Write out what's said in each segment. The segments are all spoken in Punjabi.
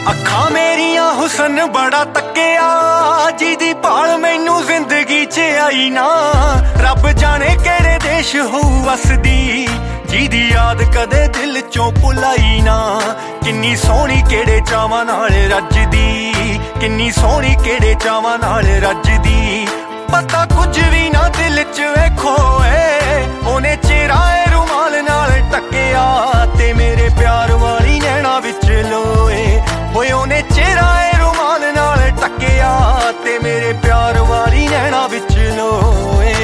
ਅੱਖਾਂ ਮੇਰੀਆਂ ਹੁਸਨ ਬੜਾ ਤੱਕਿਆ, ਜਿਹਦੀ ਭਾਲ ਮੈਨੂੰ ਜ਼ਿੰਦਗੀ 'ਚ ਆਈ ਨਾ। ਰੱਬ ਜਾਣੇ ਕਿਹੜੇ ਦੇਸ਼ ਹੋਊ ਵਸਦੀ, ਜਿਹਦੀ ਯਾਦ ਕਦੇ ਦਿਲ 'ਚੋਂ ਭੁਲਾਈ ਨਾ। ਕਿੰਨੀ ਸੋਹਣੀ ਕਿਹੜੇ ਚਾਵਾਂ ਨਾਲ ਰੱਜਦੀ, ਕਿੰਨੀ ਸੋਹਣੀ ਕਿਹੜੇ ਚਾਵਾਂ ਨਾਲ ਰੱਜਦੀ। ਪਤਾ ਕੁਝ ਵੀ ਨਾ ਦਿਲ 'ਚ ਵੇਖੋ ਏ, ਉਹਨੇ ਚਿਹਰਾ ਏ ਰੁਮਾਲ ਨਾਲ ਟੱਕਿਆ ਤੇ ਮੇਰੇ ਪਿਆਰ ਵਾਲੀ ਨੈਣਾ ਵਿੱਚ ਲੋਏ ਹੋਏ। ਉਹਨੇ ਚਿਹਰਾ ਏ ਰੁਮਾਲ ਨਾਲ ਟੱਕਿਆ ਤੇ ਮੇਰੇ ਪਿਆਰ ਵਾਲੀ ਨੈਣਾ ਵਿੱਚ ਲੋਏ।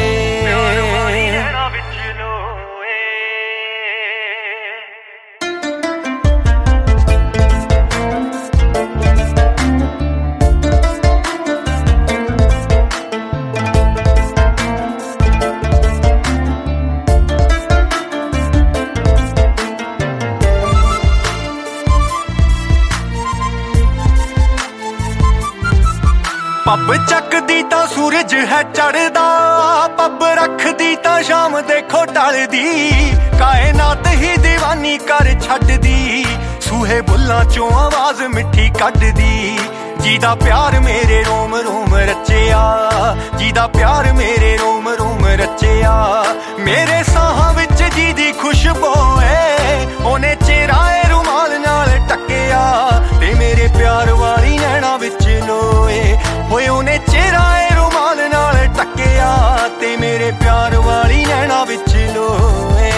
ਪੱਬ ਚੱਕਦੀ ਤਾਂ ਸੂਰਜ ਹੈ ਚੜ੍ਹਦਾ, ਪੱਬ ਰੱਖਦੀ ਤਾਂ ਸ਼ਾਮ ਦੇਖੋ ਢਲਦੀ। ਕਾਇਨਾਤ ਹੀ ਦੀਵਾਨੀ ਕਰ ਛੱਡਦੀ, ਸੂਹੇ ਬੁੱਲਾਂ ਚੋਂ ਆਵਾਜ਼ ਮਿੱਠੀ ਕੱਢਦੀ। ਜਿਹਦਾ ਪਿਆਰ ਮੇਰੇ ਰੋਮ ਰੋਮ ਰਚਿਆ, ਜਿਹਦਾ ਪਿਆਰ ਮੇਰੇ ਰੋਮ ਰੋਮ ਰਚਿਆ। ਮੇਰੇ ਸਾਹਾਂ ਵਿੱਚ ਜਿਹਦੀ ਖੁਸ਼ਬੂ ਏ, ਉਹਨੇ ਚਿਹਰਾ ਏ ਰੁਮਾਲ ਨਾਲ ਟੱਕਿਆ ਤੇ ਮੇਰੇ ਪਿਆਰ ਵਾਲੀ ਨੈਣਾ ਵਿੱਚ ਲੋਏ ਹੋਏ। ਉਹਨੇ ਚਿਹਰਾ ਏ ਰੁਮਾਲ ਨਾਲ ਟੱਕਿਆ ਤੇ ਮੇਰੇ ਪਿਆਰ ਵਾਲੀ ਨੈਣਾ ਵਿੱਚ ਲੋਏ।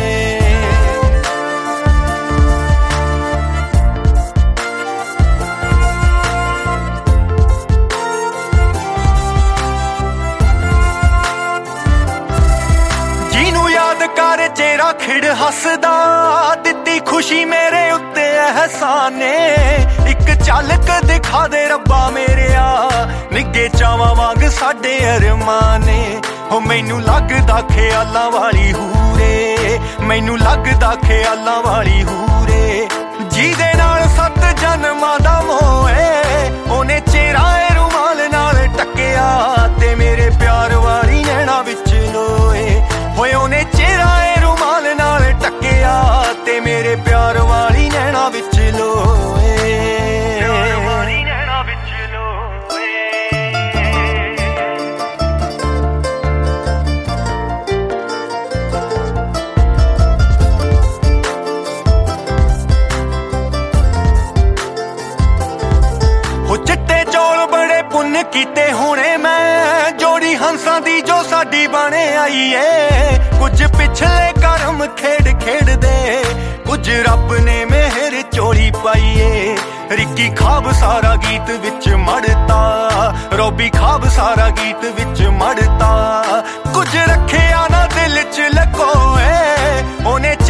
ਜਿਹਨੂੰ ਯਾਦ ਕਰ ਚਿਹਰਾ ਖਿੜ ਹੱਸਦਾ, ਦਿੱਤੀ ਖੁਸ਼ੀ ਮੇਰੇ ਉੱਤੇ ਅਹਿਸਾਨ ਨੇ। ਇੱਕ ਝਲਕ ਦਿਖਾ ਦੇ ਰੱਬਾ ਮੇਰਿਆ, ਨਿੱਗੇ ਚਾਵਾਂ ਵਾਂਗ ਸਾਡੇ ਅਰਮਾਨ ਨੇ। ਹੋ ਮੈਨੂੰ ਲੱਗਦਾ ਖਿਆਲਾਂ ਵਾਲੀ ਹੂਰੇ, ਮੈਨੂੰ ਲੱਗਦਾ ਖਿਆਲਾਂ ਵਾਲੀ ਹੂਰੇ। ਜਿਹਦੇ ਨਾਲ 7 ਜਨਮਾਂ ਦਾ ਮੋਹ ਏ, ਉਹਨੇ ਚਿਹਰਾ ਏ ਰੁਮਾਲ ਨਾਲ ਟੱਕਿਆ ਤੇ ਮੇਰੇ ਪਿਆਰ ਵਾਲੀ ਨੈਣਾ ਵਿੱਚ ਲੋਏ ਹੋਏ। ਉਹਨੇ ਚਿਹਰਾ ਏ ਰੁਮਾਲ ਨਾਲ ਟੱਕਿਆ ਤੇ ਮੇਰੇ ਪਿਆਰ ਵਾਲੀ ਨੈਣਾ ਵਿੱਚ ਲੋਏ। ਹੋ ਚਿੱਟੇ ਚੌਲ ਬੜੇ ਪੁੰਨ ਕੀਤੇ ਹੋਣੇ ਮੈਂ, ਜੋੜੀ ਹੰਸਾਂ ਦੀ ਜੋ ਸਾਡੀ ਬਣ ਆਈ ਏ। ਕੁਝ ਪਿਛਲੇ ਕਰਮ ਖੇਡ ਖੇਡਦੇ, ਕੁਝ ਰੱਬ ਨੇ ਮਿਹਰ ਚੋਰੀ ਪਾਈ ਏ। ਰਿੱਕੀ ਖਾਬ ਸਾਰਾ ਗੀਤ ਵਿੱਚ ਮੜਤਾ, ਰੋਬੀ ਖਾਬ ਸਾਰਾ ਗੀਤ ਵਿੱਚ ਮੜਤਾ। ਕੁਝ ਰੱਖਿਆ ਨਾ ਦਿਲ 'ਚ ਲਕੋਏ, ਉਹਨੇ